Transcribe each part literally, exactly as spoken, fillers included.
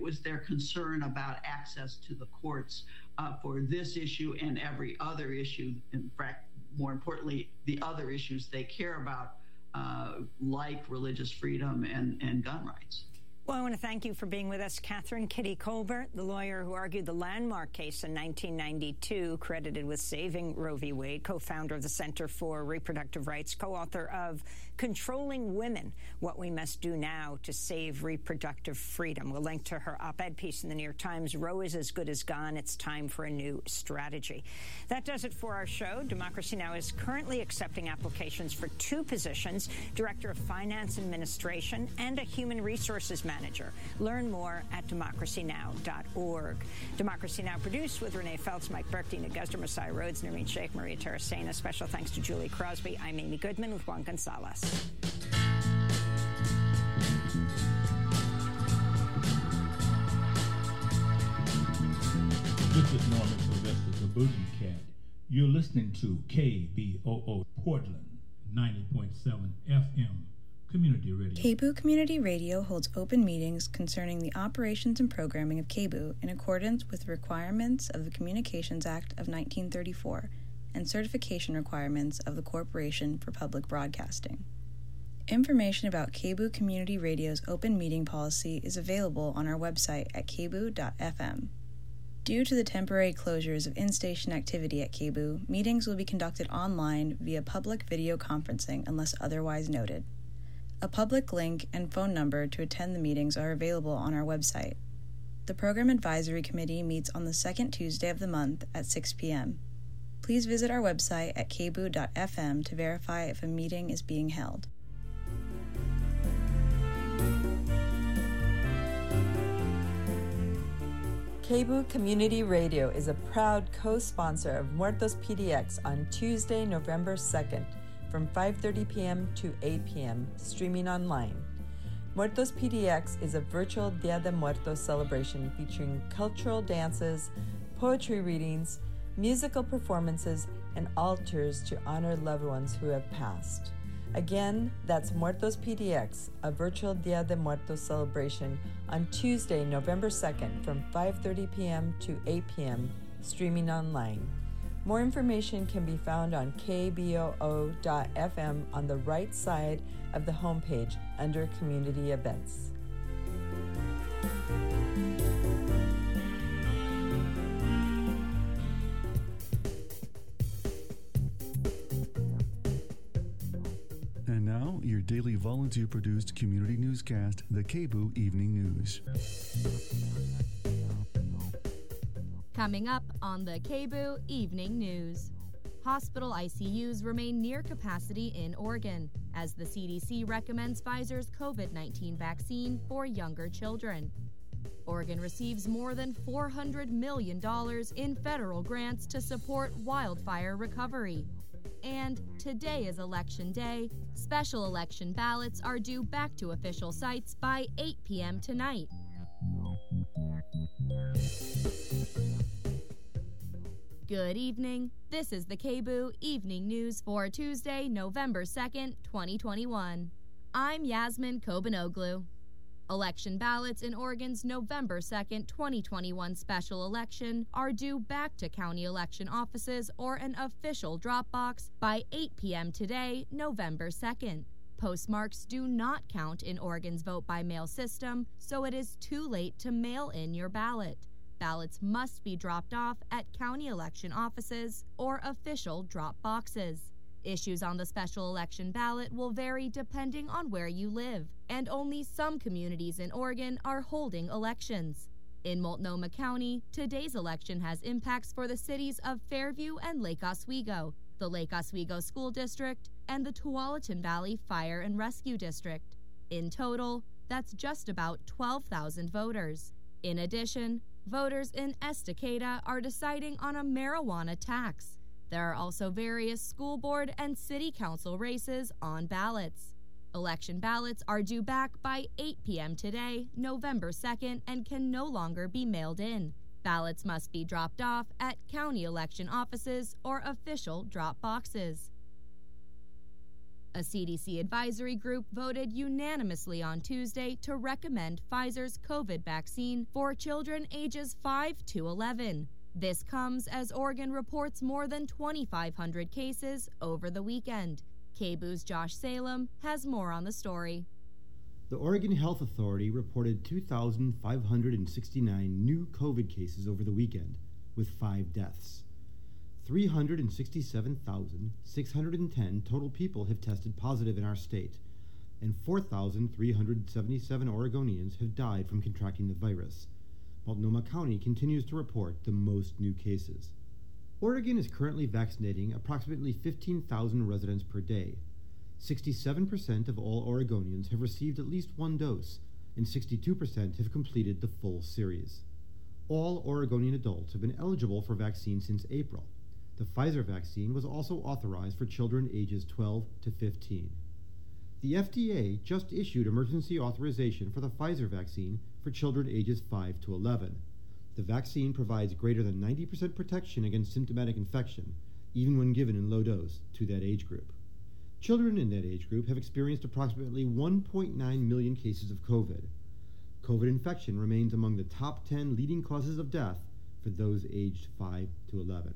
was their concern about access to the courts uh, for this issue and every other issue. In fact, more importantly, the other issues they care about, uh, like religious freedom and, and gun rights. Well, I want to thank you for being with us, Catherine Kitty Colbert, the lawyer who argued the landmark case in nineteen ninety-two, credited with saving Roe v. Wade, co-founder of the Center for Reproductive Rights, co-author of Controlling Women, What We Must Do Now to Save Reproductive Freedom. We'll link to her op-ed piece in the New York Times, Roe is as good as gone. It's time for a new strategy. That does it for our show. Democracy Now! Is currently accepting applications for two positions, Director of Finance Administration and a Human Resources Manager. Manager. Learn more at democracy now dot org. Democracy Now! Produced with Renee Feltz, Mike Burke, Dina Guzder, Messiah Rhodes, Noreen Sheikh, Maria Terracena. Special thanks to Julie Crosby. I'm Amy Goodman with Juan Gonzalez. This is Norman Sylvester, the Boogie Cat. You're listening to K B O O Portland, ninety point seven F M. Community Radio. K B O O Community Radio holds open meetings concerning the operations and programming of K B O O in accordance with the requirements of the Communications Act of nineteen thirty-four and certification requirements of the Corporation for Public Broadcasting. Information about K B O O Community Radio's open meeting policy is available on our website at k b o dot f m. Due to the temporary closures of in-station activity at K B O O, meetings will be conducted online via public video conferencing unless otherwise noted. A public link and phone number to attend the meetings are available on our website. The Program Advisory Committee meets on the second Tuesday of the month at six p.m. Please visit our website at k b o dot f m to verify if a meeting is being held. K B O O Community Radio is a proud co-sponsor of Muertos P D X on Tuesday, November second. From five thirty p.m. to eight p.m., streaming online. Muertos P D X is a virtual Dia de Muertos celebration featuring cultural dances, poetry readings, musical performances, and altars to honor loved ones who have passed. Again, that's Muertos P D X, a virtual Dia de Muertos celebration on Tuesday, November second from five thirty p.m. to eight p.m., streaming online. More information can be found on k b o o dot f m on the right side of the homepage under Community Events. And now, your daily volunteer-produced community newscast, the K B O O Evening News. Coming up on the K B O O Evening News. Hospital I C Us remain near capacity in Oregon as the C D C recommends Pfizer's COVID nineteen vaccine for younger children. Oregon receives more than four hundred million dollars in federal grants to support wildfire recovery. And today is Election Day. Special election ballots are due back to official sites by eight p.m. tonight. Good evening. This is the K B O O Evening News for Tuesday, November second, twenty twenty-one. I'm Yasmin Kobanoglu. Election ballots in Oregon's November second, twenty twenty-one special election are due back to county election offices or an official drop box by eight p.m. today, November second. Postmarks do not count in Oregon's vote-by-mail system, so it is too late to mail in your ballot. Ballots must be dropped off at county election offices or official drop boxes. Issues on the special election ballot will vary depending on where you live, and only some communities in Oregon are holding elections. In Multnomah County, today's election has impacts for the cities of Fairview and Lake Oswego, the Lake Oswego School District, and the Tualatin Valley Fire and Rescue District. In total, that's just about twelve thousand voters. In addition, voters in Estacada are deciding on a marijuana tax. There are also various school board and city council races on ballots. Election ballots are due back by eight p.m. today, November second, and can no longer be mailed in. Ballots must be dropped off at county election offices or official drop boxes. A C D C advisory group voted unanimously on Tuesday to recommend Pfizer's COVID vaccine for children ages five to eleven. This comes as Oregon reports more than twenty-five hundred cases over the weekend. K B O O's Josh Salem has more on the story. The Oregon Health Authority reported two thousand five hundred sixty-nine new COVID cases over the weekend, with five deaths. three hundred sixty-seven thousand six hundred ten total people have tested positive in our state, and four thousand three hundred seventy-seven Oregonians have died from contracting the virus. Multnomah County continues to report the most new cases. Oregon is currently vaccinating approximately fifteen thousand residents per day. sixty-seven percent of all Oregonians have received at least one dose, and sixty-two percent have completed the full series. All Oregonian adults have been eligible for vaccine since April. The Pfizer vaccine was also authorized for children ages twelve to fifteen. The F D A just issued emergency authorization for the Pfizer vaccine for children ages five to eleven. The vaccine provides greater than ninety percent protection against symptomatic infection, even when given in low dose, to that age group. Children in that age group have experienced approximately one point nine million cases of COVID. COVID infection remains among the top ten leading causes of death for those aged five to eleven.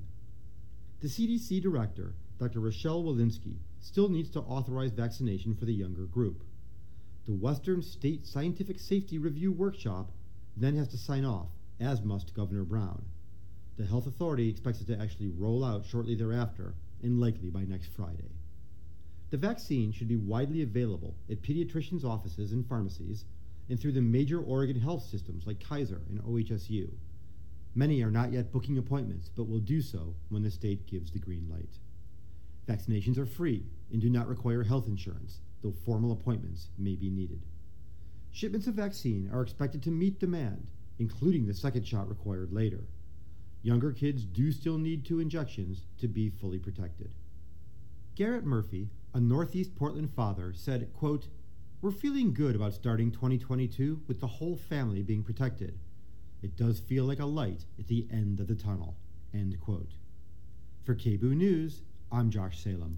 The C D C director, Doctor Rochelle Walensky, still needs to authorize vaccination for the younger group. The Western State Scientific Safety Review Workshop then has to sign off, as must Governor Brown. The health authority expects it to actually roll out shortly thereafter, and likely by next Friday. The vaccine should be widely available at pediatricians' offices and pharmacies, and through the major Oregon health systems like Kaiser and O H S U. Many are not yet booking appointments, but will do so when the state gives the green light. Vaccinations are free and do not require health insurance, though formal appointments may be needed. Shipments of vaccine are expected to meet demand, including the second shot required later. Younger kids do still need two injections to be fully protected. Garrett Murphy, a Northeast Portland father, said, quote, "We're feeling good about starting twenty twenty-two with the whole family being protected. It does feel like a light at the end of the tunnel," end quote. For K B O O News, I'm Josh Salem.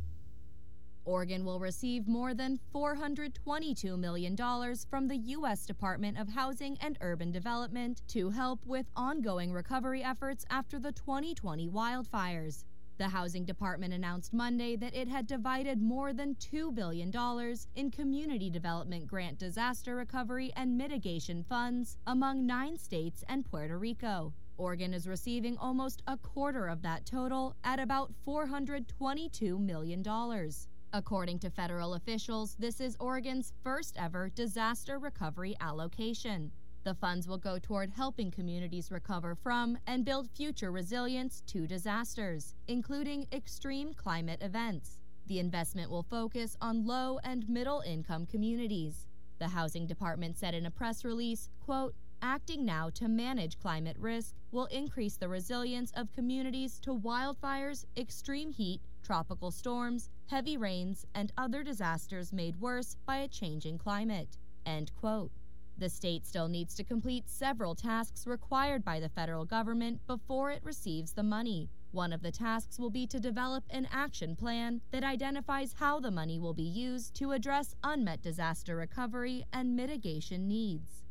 Oregon will receive more than four hundred twenty-two million dollars from the U S Department of Housing and Urban Development to help with ongoing recovery efforts after the twenty twenty wildfires. The Housing Department announced Monday that it had divided more than two billion dollars in community development grant disaster recovery and mitigation funds among nine states and Puerto Rico. Oregon is receiving almost a quarter of that total at about four hundred twenty-two million dollars. According to federal officials, this is Oregon's first ever disaster recovery allocation. The funds will go toward helping communities recover from and build future resilience to disasters, including extreme climate events. The investment will focus on low and middle income communities. The Housing Department said in a press release, quote, "Acting now to manage climate risk will increase the resilience of communities to wildfires, extreme heat, tropical storms, heavy rains, and other disasters made worse by a changing climate," end quote. The state still needs to complete several tasks required by the federal government before it receives the money. One of the tasks will be to develop an action plan that identifies how the money will be used to address unmet disaster recovery and mitigation needs.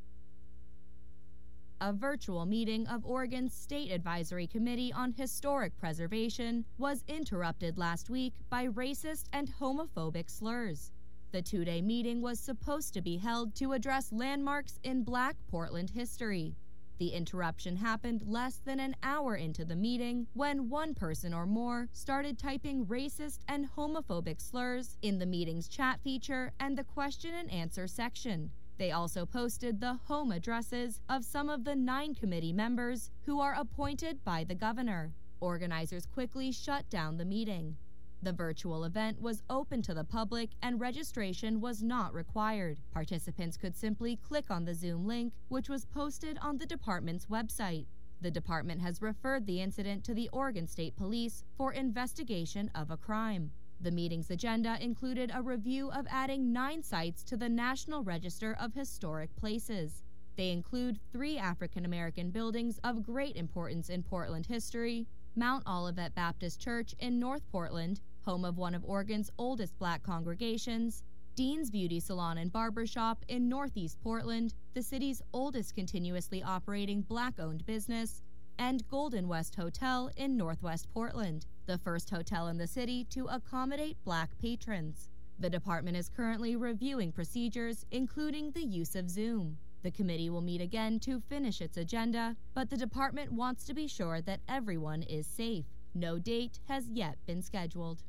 A virtual meeting of Oregon's State Advisory Committee on Historic Preservation was interrupted last week by racist and homophobic slurs. The two-day meeting was supposed to be held to address landmarks in Black Portland history. The interruption happened less than an hour into the meeting when one person or more started typing racist and homophobic slurs in the meeting's chat feature and the question and answer section. They also posted the home addresses of some of the nine committee members who are appointed by the governor. Organizers quickly shut down the meeting. The virtual event was open to the public and registration was not required. Participants could simply click on the Zoom link, which was posted on the department's website. The department has referred the incident to the Oregon State Police for investigation of a crime. The meeting's agenda included a review of adding nine sites to the National Register of Historic Places. They include three African American buildings of great importance in Portland history, Mount Olivet Baptist Church in North Portland, home of one of Oregon's oldest Black congregations, Dean's Beauty Salon and Barbershop in Northeast Portland, the city's oldest continuously operating Black-owned business, and Golden West Hotel in Northwest Portland, the first hotel in the city to accommodate Black patrons. The department is currently reviewing procedures, including the use of Zoom. The committee will meet again to finish its agenda, but the department wants to be sure that everyone is safe. No date has yet been scheduled.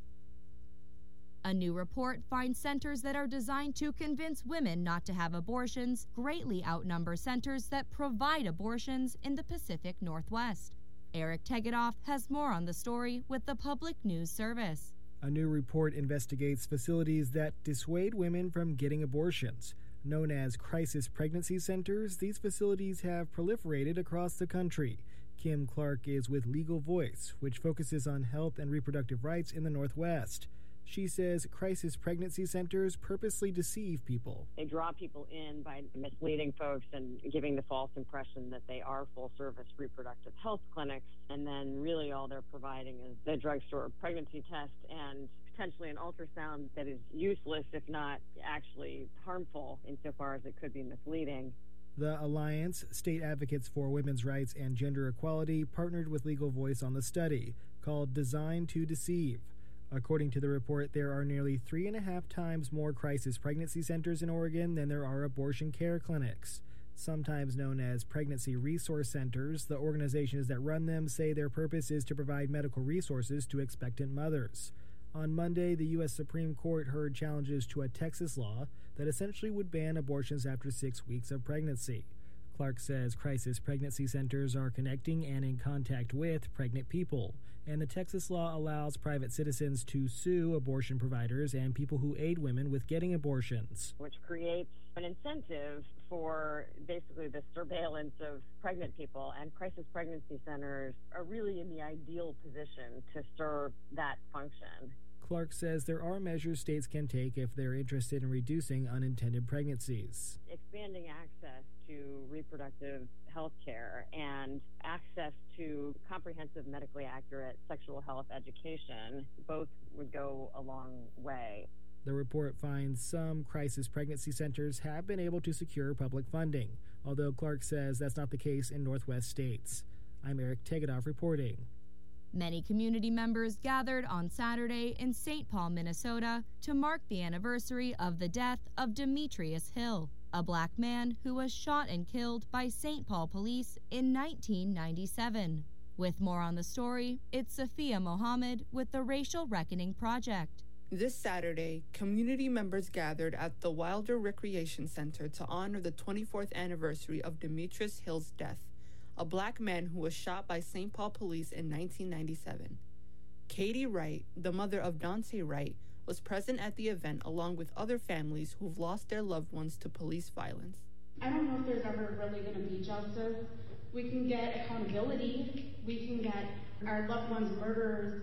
A new report finds centers that are designed to convince women not to have abortions greatly outnumber centers that provide abortions in the Pacific Northwest. Eric Tegedoff has more on the story with the Public News Service. A new report investigates facilities that dissuade women from getting abortions. Known as crisis pregnancy centers, these facilities have proliferated across the country. Kim Clark is with Legal Voice, which focuses on health and reproductive rights in the Northwest. She says crisis pregnancy centers purposely deceive people. They draw people in by misleading folks and giving the false impression that they are full-service reproductive health clinics, and then really all they're providing is the drugstore pregnancy test and potentially an ultrasound that is useless, if not actually harmful, insofar as it could be misleading. The Alliance, State Advocates for Women's Rights and Gender Equality, partnered with Legal Voice on the study, called Designed to Deceive. According to the report, there are nearly three and a half times more crisis pregnancy centers in Oregon than there are abortion care clinics. Sometimes known as pregnancy resource centers, the organizations that run them say their purpose is to provide medical resources to expectant mothers. On Monday, the U S Supreme Court heard challenges to a Texas law that essentially would ban abortions after six weeks of pregnancy. Clark says crisis pregnancy centers are connecting and in contact with pregnant people, and the Texas law allows private citizens to sue abortion providers and people who aid women with getting abortions. Which creates an incentive for basically the surveillance of pregnant people, and crisis pregnancy centers are really in the ideal position to serve that function. Clark says there are measures states can take if they're interested in reducing unintended pregnancies. Expanding access to reproductive health care and access to comprehensive, medically accurate sexual health education both would go a long way. The report finds some crisis pregnancy centers have been able to secure public funding, although Clark says that's not the case in Northwest states. I'm Eric Tegedoff reporting. Many community members gathered on Saturday in Saint Paul, Minnesota, to mark the anniversary of the death of Demetrius Hill, a Black man who was shot and killed by Saint Paul police in nineteen ninety-seven. With more on the story, it's Sophia Mohammed with the Racial Reckoning Project. This Saturday, community members gathered at the Wilder Recreation Center to honor the twenty-fourth anniversary of Demetrius Hill's death, a Black man who was shot by Saint Paul police in nineteen ninety-seven. Katie Wright, the mother of Dante Wright, was present at the event along with other families who've lost their loved ones to police violence. I don't know if there's ever really going to be justice. We can get accountability. We can get our loved ones' murderers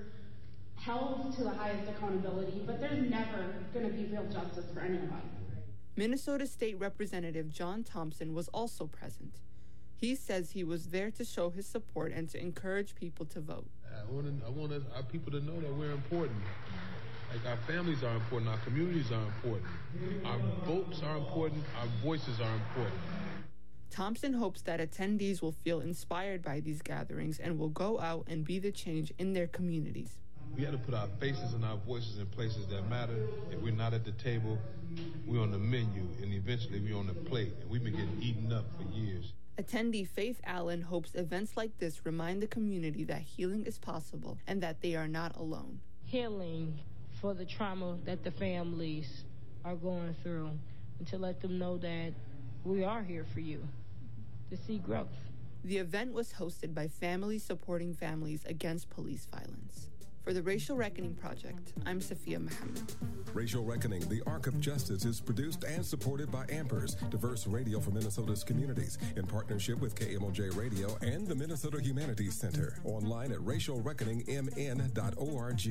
held to the highest accountability, but there's never going to be real justice for anyone. Minnesota State Representative John Thompson was also present. He says he was there to show his support and to encourage people to vote. I want, to, I want us, our people to know that we're important. Like, our families are important, our communities are important, our votes are important, our voices are important. Thompson hopes that attendees will feel inspired by these gatherings and will go out and be the change in their communities. We have to put our faces and our voices in places that matter. If we're not at the table, we're on the menu, and eventually we're on the plate, and we've been getting eaten up for years. Attendee Faith Allen hopes events like this remind the community that healing is possible and that they are not alone. Healing for the trauma that the families are going through, and to let them know that we are here for you, to see growth. The event was hosted by Families Supporting Families Against Police Violence. For the Racial Reckoning Project, I'm Sophia Mohammed. Racial Reckoning, the Arc of Justice, is produced and supported by Ampers, diverse radio for Minnesota's communities, in partnership with K M O J Radio and the Minnesota Humanities Center. Online at racial reckoning m n dot org.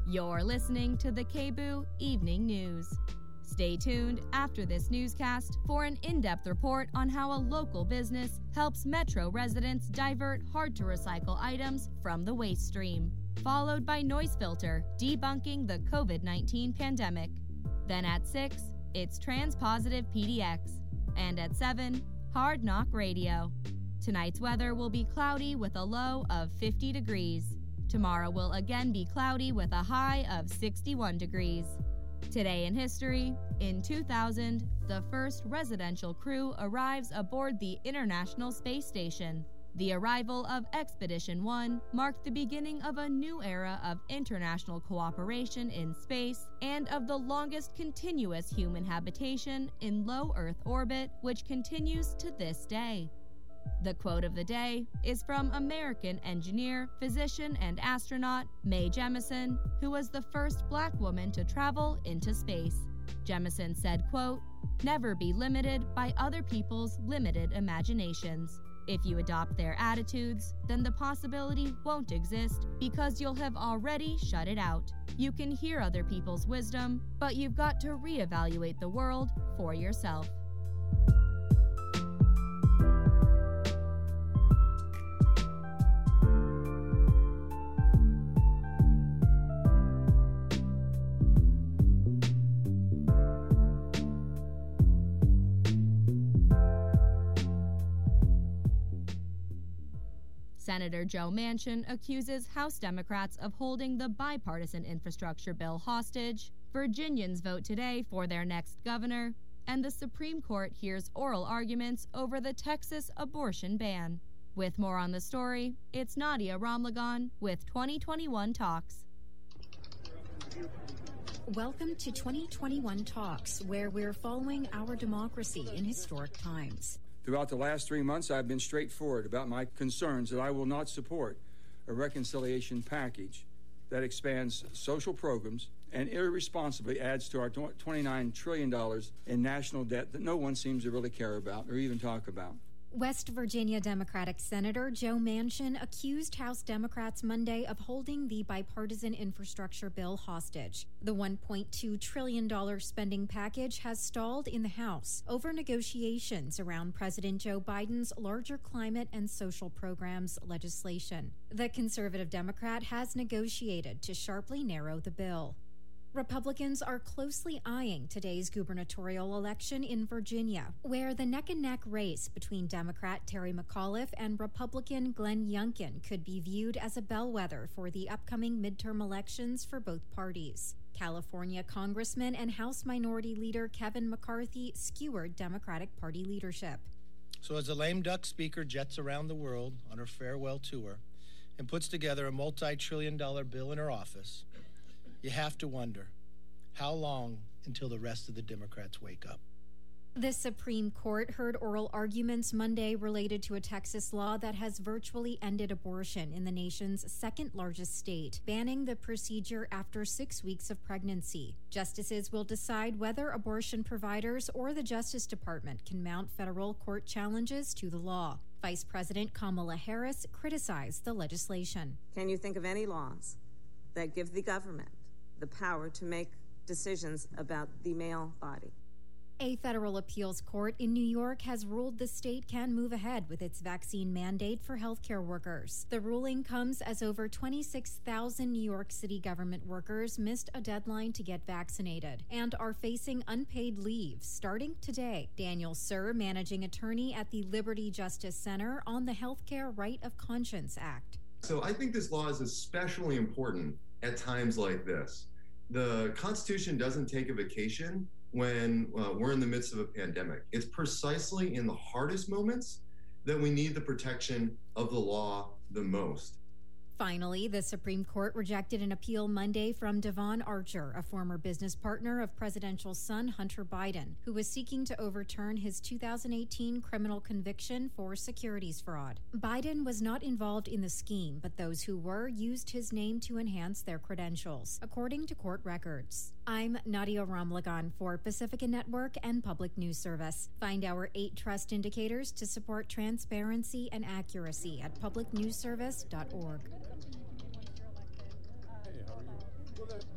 You're listening to the K B O Evening News. Stay tuned after this newscast for an in-depth report on how a local business helps Metro residents divert hard-to-recycle items from the waste stream, followed by Noise Filter, debunking the COVID nineteen pandemic. Then at six, it's Transpositive P D X. And at seven, Hard Knock Radio. Tonight's weather will be cloudy with a low of fifty degrees. Tomorrow will again be cloudy with a high of sixty-one degrees. Today in history, in two thousand, the first residential crew arrives aboard the International Space Station. The arrival of Expedition one marked the beginning of a new era of international cooperation in space and of the longest continuous human habitation in low Earth orbit, which continues to this day. The quote of the day is from American engineer, physician, and astronaut Mae Jemison, who was the first Black woman to travel into space. Jemison said, quote, "Never be limited by other people's limited imaginations. If you adopt their attitudes, then the possibility won't exist because you'll have already shut it out. You can hear other people's wisdom, but you've got to reevaluate the world for yourself." Senator Joe Manchin accuses House Democrats of holding the bipartisan infrastructure bill hostage. Virginians vote today for their next governor, and the Supreme Court hears oral arguments over the Texas abortion ban. With more on the story, it's Nadia Ramlagan with twenty twenty-one Talks. Welcome to twenty twenty-one Talks, where we're following our democracy in historic times. Throughout the last three months, I've been straightforward about my concerns that I will not support a reconciliation package that expands social programs and irresponsibly adds to our twenty-nine trillion dollars in national debt that no one seems to really care about or even talk about. West Virginia Democratic Senator Joe Manchin accused House Democrats Monday of holding the bipartisan infrastructure bill hostage. The one point two trillion dollars spending package has stalled in the House over negotiations around President Joe Biden's larger climate and social programs legislation. The conservative Democrat has negotiated to sharply narrow the bill. Republicans are closely eyeing today's gubernatorial election in Virginia, where the neck-and-neck race between Democrat Terry McAuliffe and Republican Glenn Youngkin could be viewed as a bellwether for the upcoming midterm elections for both parties. California Congressman and House Minority Leader Kevin McCarthy skewered Democratic Party leadership. So as a lame duck speaker jets around the world on her farewell tour and puts together a multi-trillion dollar bill in her office, you have to wonder, how long until the rest of the Democrats wake up? The Supreme Court heard oral arguments Monday related to a Texas law that has virtually ended abortion in the nation's second largest state, banning the procedure after six weeks of pregnancy. Justices will decide whether abortion providers or the Justice Department can mount federal court challenges to the law. Vice President Kamala Harris criticized the legislation. Can you think of any laws that give the government the power to make decisions about the male body? A federal appeals court in New York has ruled the state can move ahead with its vaccine mandate for healthcare workers. The ruling comes as over twenty-six thousand New York City government workers missed a deadline to get vaccinated and are facing unpaid leave starting today. Daniel Sir, managing attorney at the Liberty Justice Center on the Healthcare Right of Conscience Act. So I think this law is especially important at times like this. The Constitution doesn't take a vacation when uh, we're in the midst of a pandemic. It's precisely in the hardest moments that we need the protection of the law the most. Finally, the Supreme Court rejected an appeal Monday from Devon Archer, a former business partner of presidential son Hunter Biden, who was seeking to overturn his two thousand eighteen criminal conviction for securities fraud. Biden was not involved in the scheme, but those who were used his name to enhance their credentials, according to court records. I'm Nadia Ramlagan for Pacifica Network and Public News Service. Find our eight trust indicators to support transparency and accuracy at public news service dot org. Hey, how are you?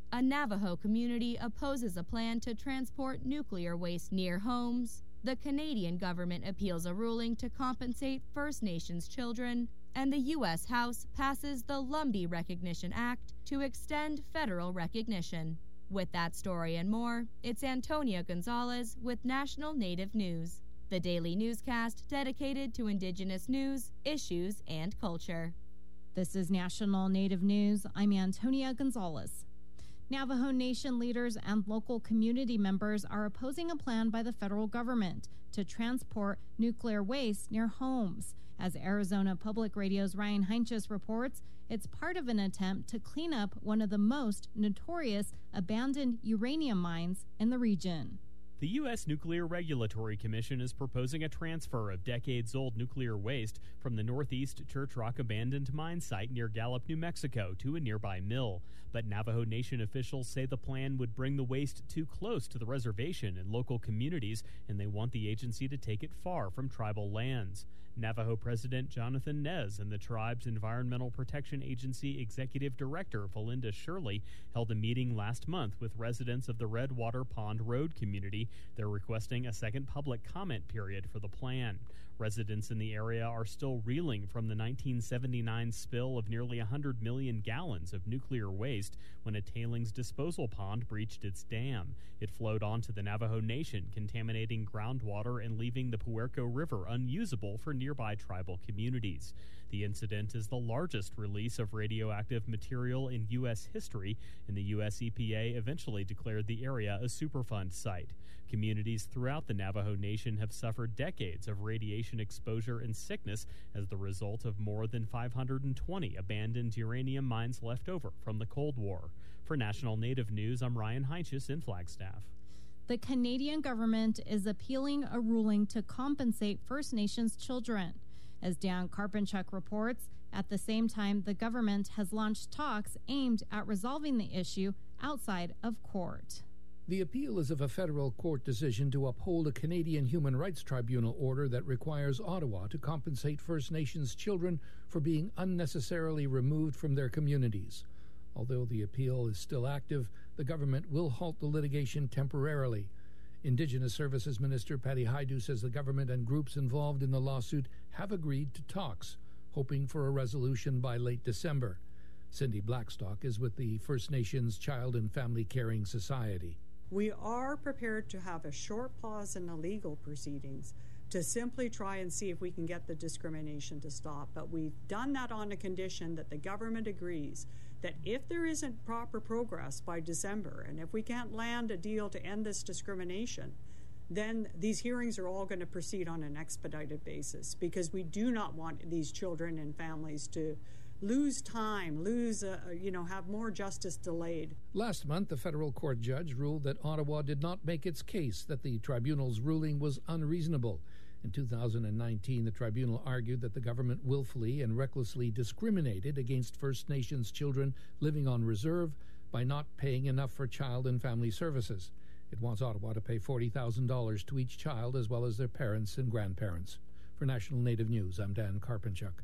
A Navajo community opposes a plan to transport nuclear waste near homes. The Canadian government appeals a ruling to compensate First Nations children, and the U S House passes the Lumbee Recognition Act to extend federal recognition. With that story and more, it's Antonia Gonzalez with National Native News, the daily newscast dedicated to Indigenous news, issues, and culture. This is National Native News. I'm Antonia Gonzalez. Navajo Nation leaders and local community members are opposing a plan by the federal government to transport nuclear waste near homes. As Arizona Public Radio's Ryan Heinches reports, it's part of an attempt to clean up one of the most notorious abandoned uranium mines in the region. The U S Nuclear Regulatory Commission is proposing a transfer of decades-old nuclear waste from the Northeast Church Rock abandoned mine site near Gallup, New Mexico, to a nearby mill. But Navajo Nation officials say the plan would bring the waste too close to the reservation and local communities, and they want the agency to take it far from tribal lands. Navajo President Jonathan Nez and the tribe's Environmental Protection Agency Executive Director Valinda Shirley held a meeting last month with residents of the Redwater Pond Road community. They're requesting a second public comment period for the plan. Residents in the area are still reeling from the nineteen seventy-nine spill of nearly one hundred million gallons of nuclear waste when a tailings disposal pond breached its dam. It flowed onto the Navajo Nation, contaminating groundwater and leaving the Puerco River unusable for nearby tribal communities. The incident is the largest release of radioactive material in U S history, and the U S E P A eventually declared the area a Superfund site. Communities throughout the Navajo Nation have suffered decades of radiation exposure and sickness as the result of more than five hundred twenty abandoned uranium mines left over from the Cold War. For National Native News, I'm Ryan Heinches in Flagstaff. The Canadian government is appealing a ruling to compensate First Nations children. As Dan Karpinchuk reports, at the same time, the government has launched talks aimed at resolving the issue outside of court. The appeal is of a federal court decision to uphold a Canadian Human Rights Tribunal order that requires Ottawa to compensate First Nations children for being unnecessarily removed from their communities. Although the appeal is still active, the government will halt the litigation temporarily. Indigenous Services Minister Patty Hajdu says the government and groups involved in the lawsuit have agreed to talks, hoping for a resolution by late December. Cindy Blackstock is with the First Nations Child and Family Caring Society. We are prepared to have a short pause in the legal proceedings to simply try and see if we can get the discrimination to stop. But we've done that on a condition that the government agrees that if there isn't proper progress by December, and if we can't land a deal to end this discrimination, then these hearings are all going to proceed on an expedited basis, because we do not want these children and families to lose time, lose, uh, you know, have more justice delayed. Last month, a federal court judge ruled that Ottawa did not make its case that the tribunal's ruling was unreasonable. In two thousand nineteen, the tribunal argued that the government willfully and recklessly discriminated against First Nations children living on reserve by not paying enough for child and family services. It wants Ottawa to pay forty thousand dollars to each child as well as their parents and grandparents. For National Native News, I'm Dan Karpinchuk.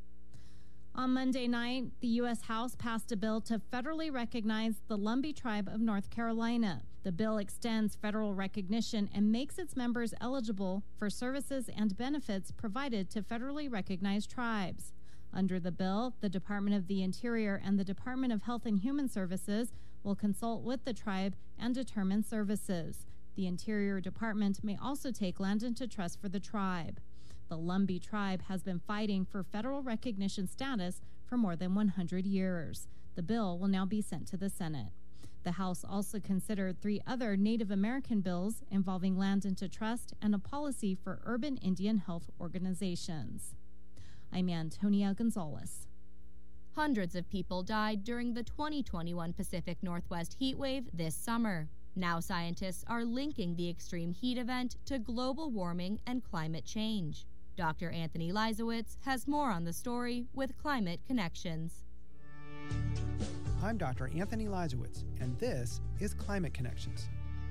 On Monday night, the U S House passed a bill to federally recognize the Lumbee Tribe of North Carolina. The bill extends federal recognition and makes its members eligible for services and benefits provided to federally recognized tribes. Under the bill, the Department of the Interior and the Department of Health and Human Services will consult with the tribe and determine services. The Interior Department may also take land into trust for the tribe. The Lumbee tribe has been fighting for federal recognition status for more than one hundred years. The bill will now be sent to the Senate. The House also considered three other Native American bills involving land into trust and a policy for urban Indian health organizations. I'm Antonia Gonzalez. Hundreds of people died during the twenty twenty-one Pacific Northwest heat wave this summer. Now scientists are linking the extreme heat event to global warming and climate change. Doctor Anthony Leisowitz has more on the story with Climate Connections. I'm Doctor Anthony Leisowitz, and this is Climate Connections.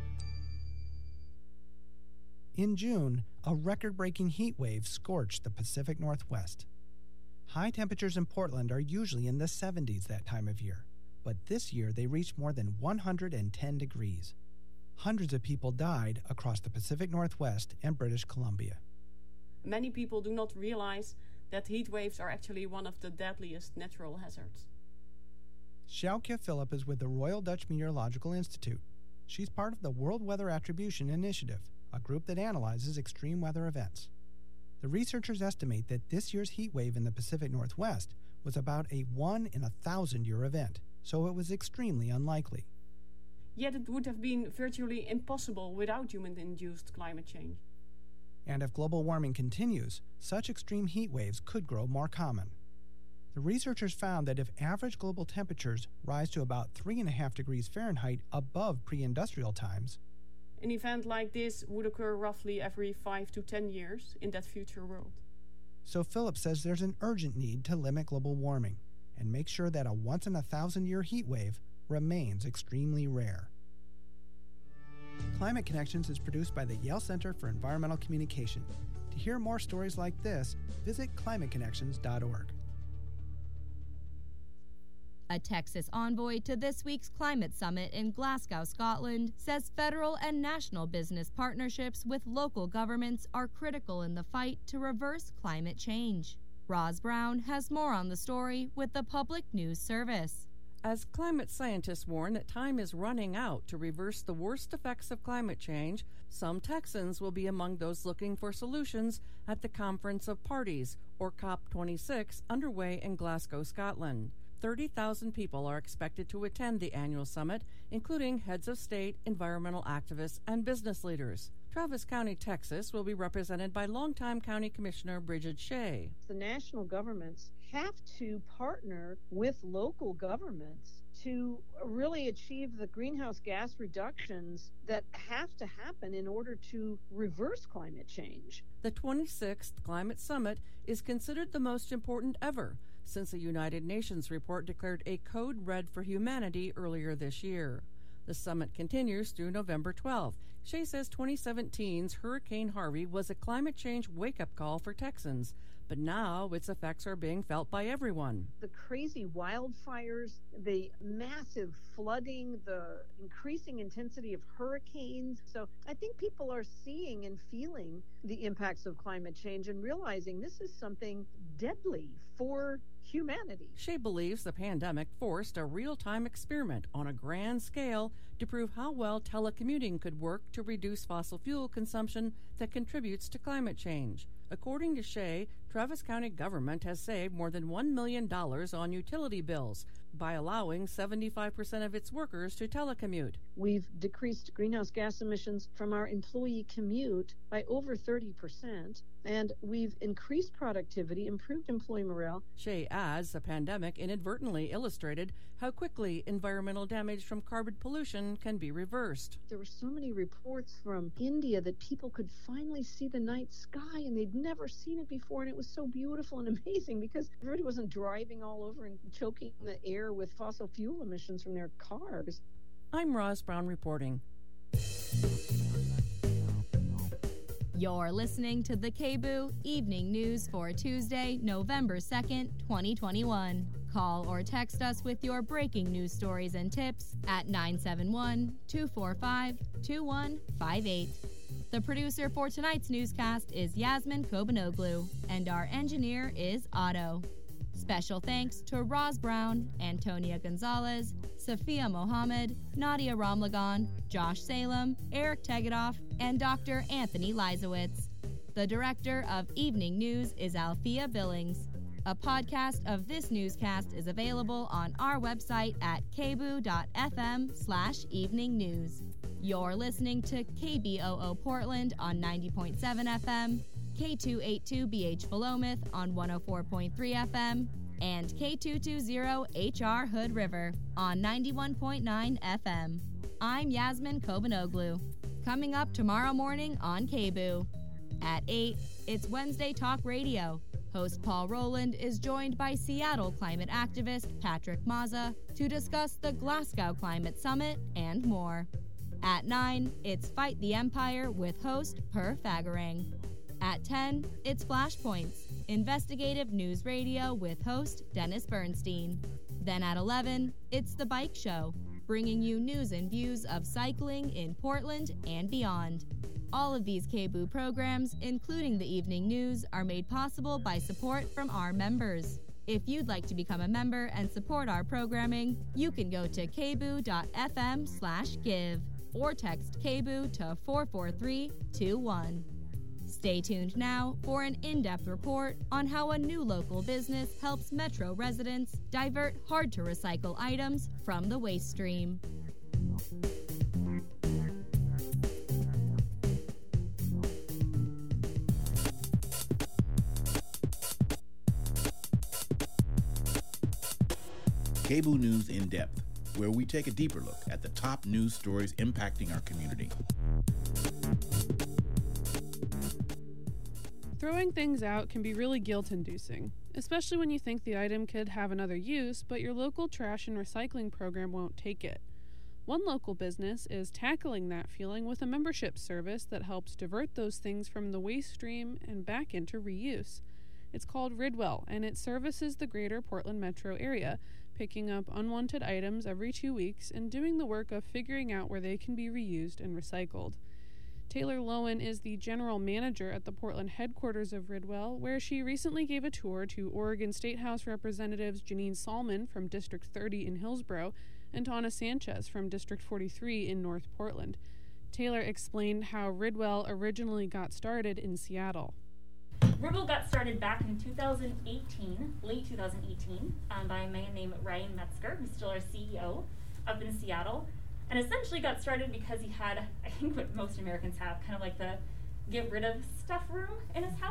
In June, a record-breaking heat wave scorched the Pacific Northwest. High temperatures in Portland are usually in the seventies that time of year, but this year they reached more than one hundred ten degrees. Hundreds of people died across the Pacific Northwest and British Columbia. Many people do not realize that heat waves are actually one of the deadliest natural hazards. Sjoukje Philip is with the Royal Dutch Meteorological Institute. She's part of the World Weather Attribution Initiative, a group that analyzes extreme weather events. The researchers estimate that this year's heat wave in the Pacific Northwest was about a one in a thousand year event, so it was extremely unlikely. Yet it would have been virtually impossible without human-induced climate change. And if global warming continues, such extreme heat waves could grow more common. The researchers found that if average global temperatures rise to about three point five degrees Fahrenheit above pre-industrial times, an event like this would occur roughly every five to ten years in that future world. So Philip says there's an urgent need to limit global warming and make sure that a once-in-a-thousand-year heat wave remains extremely rare. Climate Connections is produced by the Yale Center for Environmental Communication. To hear more stories like this, visit climate connections dot org. A Texas envoy to this week's climate summit in Glasgow, Scotland, says federal and national business partnerships with local governments are critical in the fight to reverse climate change. Roz Brown has more on the story with the Public News Service. As climate scientists warn that time is running out to reverse the worst effects of climate change, some Texans will be among those looking for solutions at the Conference of Parties, or COP twenty-six, underway in Glasgow, Scotland. thirty thousand people are expected to attend the annual summit, including heads of state, environmental activists, and business leaders. Travis County, Texas, will be represented by longtime County Commissioner Bridget Shea. The national governments have to partner with local governments to really achieve the greenhouse gas reductions that have to happen in order to reverse climate change. The twenty-sixth Climate Summit is considered the most important ever since a United Nations report declared a code red for humanity earlier this year. The summit continues through November twelfth. Shea says twenty seventeen's Hurricane Harvey was a climate change wake-up call for Texans, but now its effects are being felt by everyone. The crazy wildfires, the massive flooding, the increasing intensity of hurricanes. So I think people are seeing and feeling the impacts of climate change and realizing this is something deadly for humanity. Shea believes the pandemic forced a real-time experiment on a grand scale to prove how well telecommuting could work to reduce fossil fuel consumption that contributes to climate change. According to Shea, Travis County government has saved more than one million dollars on utility bills by allowing seventy-five percent of its workers to telecommute. We've decreased greenhouse gas emissions from our employee commute by over thirty percent, and we've increased productivity, improved employee morale. Shea adds the pandemic inadvertently illustrated how quickly environmental damage from carbon pollution can be reversed. There were so many reports from India that people could finally see the night sky, and they'd never seen it before, and it was so beautiful and amazing because everybody wasn't driving all over and choking the air with fossil fuel emissions from their cars. I'm Roz Brown reporting. You're listening to the K B O Evening News for Tuesday, November second, twenty twenty-one. Call or text us with your breaking news stories and tips at nine seven one, two four five, two one five eight. The producer for tonight's newscast is Yasmin Kobanoglu, and our engineer is Otto. Special thanks to Roz Brown, Antonia Gonzalez, Sophia Mohammed, Nadia Ramlagan, Josh Salem, Eric Tegedoff, and Doctor Anthony Leisowitz. The director of Evening News is Althea Billings. A podcast of this newscast is available on our website at kboo.fm slash evening news. You're listening to K B O O Portland on ninety point seven F M, K two eighty-two B H Philomath on one oh four point three F M, and K two twenty H R Hood River on ninety-one point nine F M. I'm Yasmin Kobanoglu. Coming up tomorrow morning on K B O. At eight, it's Wednesday Talk Radio. Host Paul Rowland is joined by Seattle climate activist Patrick Mazza to discuss the Glasgow Climate Summit and more. At nine, it's Fight the Empire with host Per Fagerang. At ten, it's Flashpoints, investigative news radio with host Dennis Bernstein. Then at eleven, it's The Bike Show, bringing you news and views of cycling in Portland and beyond. All of these K B U programs, including the evening news, are made possible by support from our members. If you'd like to become a member and support our programming, you can go to kboo.fm slash give or text K B U to four four three two one. Stay tuned now for an in-depth report on how a new local business helps Metro residents divert hard-to-recycle items from the waste stream. K B U News in Depth, where we take a deeper look at the top news stories impacting our community. Throwing things out can be really guilt-inducing, especially when you think the item could have another use, but your local trash and recycling program won't take it. One local business is tackling that feeling with a membership service that helps divert those things from the waste stream and back into reuse. It's called Ridwell, and it services the greater Portland metro area, picking up unwanted items every two weeks and doing the work of figuring out where they can be reused and recycled. Taylor Lowen is the general manager at the Portland headquarters of Ridwell, where she recently gave a tour to Oregon State House Representatives Janine Salmon from District thirty in Hillsborough and Donna Sanchez from District forty-three in North Portland. Taylor explained how Ridwell originally got started in Seattle. Ridwell got started back in two thousand eighteen, late two thousand eighteen, um, by a man named Ryan Metzger, who's still our C E O, up in Seattle. And essentially got started because he had, I think what most Americans have, kind of like the get rid of stuff room in his